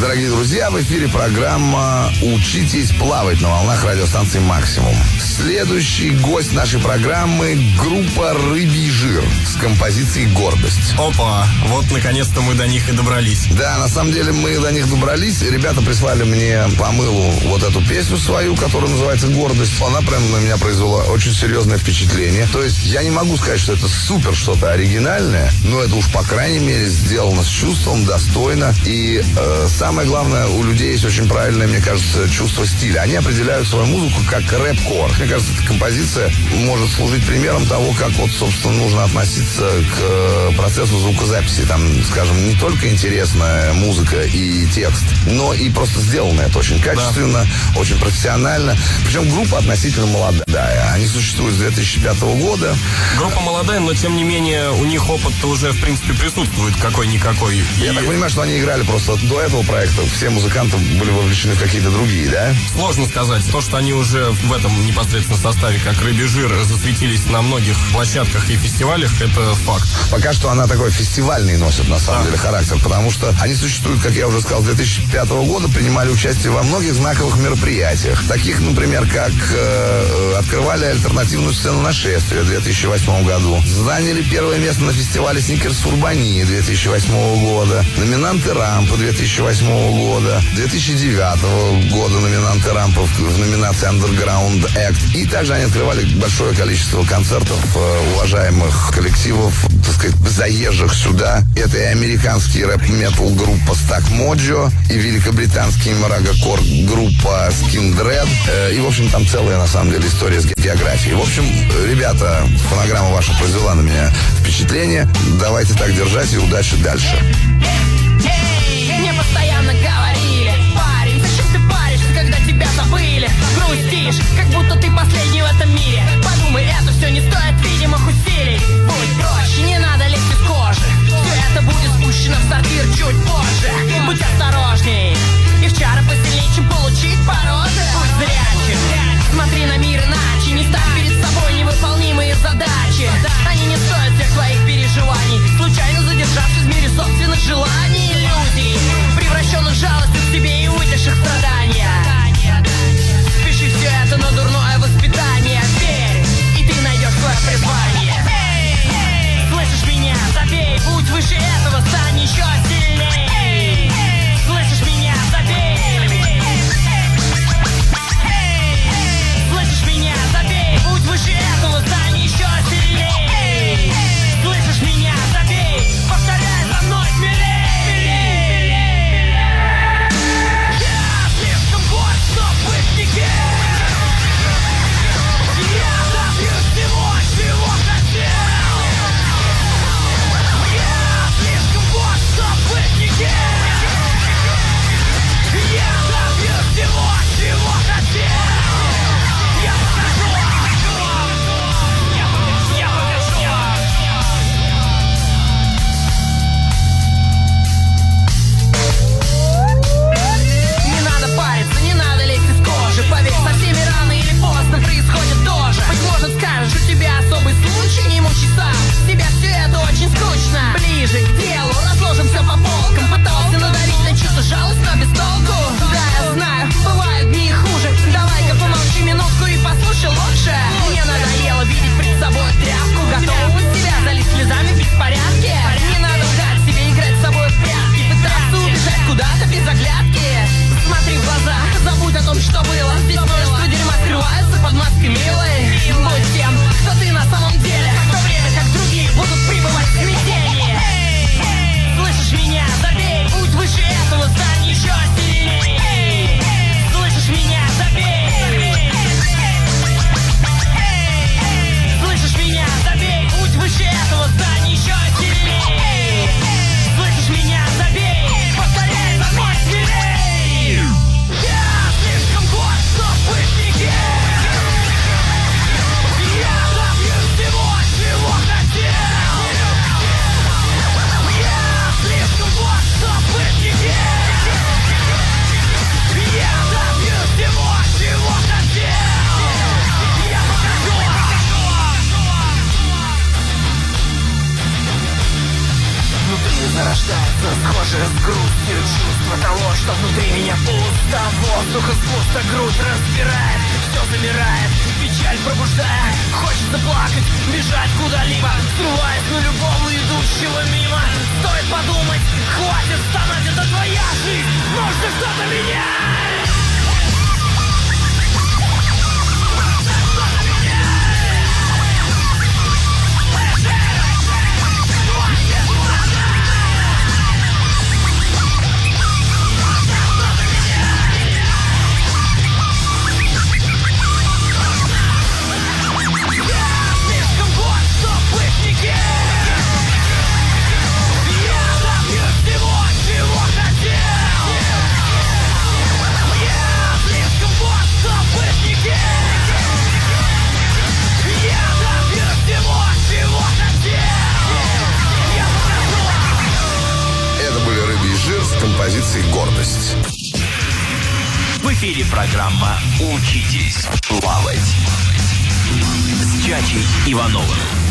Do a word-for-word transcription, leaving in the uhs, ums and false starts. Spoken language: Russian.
Дорогие друзья, в эфире программа «Учитесь плавать» на волнах радиостанции «Максимум». Следующий гость нашей программы — группа «Рыбий жир» с композицией «Гордость». Опа, вот наконец-то мы до них и добрались. Да, на самом деле мы до них добрались. Ребята прислали мне по мылу вот эту песню свою, которая называется «Гордость». Она прям на меня произвела очень серьезное впечатление. То есть я не могу сказать, что это супер что-то оригинальное, но это уж по крайней мере сделано с чувством, достойно. И э, самое главное, у людей есть очень правильное, мне кажется, чувство стиля. Они определяют свою музыку как рэп-кор. Мне кажется, эта композиция может служить примером того, как вот, собственно, нужно относиться к процессу звукозаписи. Там, скажем, не только интересная музыка и текст, но и просто сделано это очень качественно, да. Очень профессионально. Причем группа относительно молодая. Они существуют с две тысячи пятого года. Группа молодая, но тем не менее у них опыт-то уже, в принципе, присутствует какой-никакой. Я и... так понимаю, что они играли просто до этого проекта. Все музыканты были вовлечены в какие-то другие, да? Сложно сказать. То, что они уже в этом непосредственно составе, как «Рыбий жир», засветились на многих площадках и фестивалях, это факт. Пока что она такой фестивальный носит, на самом да. деле, характер, потому что они существуют, как я уже сказал, с две тысячи пятого года, принимали участие во многих знаковых мероприятиях. Таких, например, как э, открывали альтернативную сцену «Нашествия» в две тысячи восьмом году. Заняли первое место на фестивале «Сникерс Урбани» две тысячи восьмого года. Номинанты «Рампа» две тысячи восьмого года. две тысячи девятого года номинанты «Рампа» в номинации «Underground Act». И также они открывали большое количество концертов э, уважаемых коллективов, так сказать, заезжих сюда. Это и американский рэп-метал группа Stack Mojo, и великобританский мрагокор группа Skin Dread. Э, и, в общем, там целая, на самом деле, история с географией. В общем, ребята, фонограмма ваша произвела на меня впечатление. Давайте так держать и удачи дальше. Эй, мне постоянно говорили: парень, зачем ты паришься, когда тебя забыли? Грустишь, как будто ты последний в этом мире. Подумай, это все не стоит видимых усилий. Будь проще, не надо лезть из кожи. Все это будет спущено в сортир чуть позже. Будь осторожней, их чары посильнее, чем получить по роже. Будь зрячим, смотри на мир иначе. Не ставь перед собой невыполнимые задачи. Они не стоят всех твоих переживаний, случайно задержавшись в мире собственных желаний. что внутри меня пусто. Воздух из пусто, грудь распирает, все замирает, печаль пробуждает. Хочется плакать, бежать куда-либо, срываясь на любого идущего мимо. Стоит подумать, хватит стонать, это твоя жизнь, нужно что-то менять. Композиции «Гордость». В эфире программа «Учитесь плавать» с Чачей Ивановым.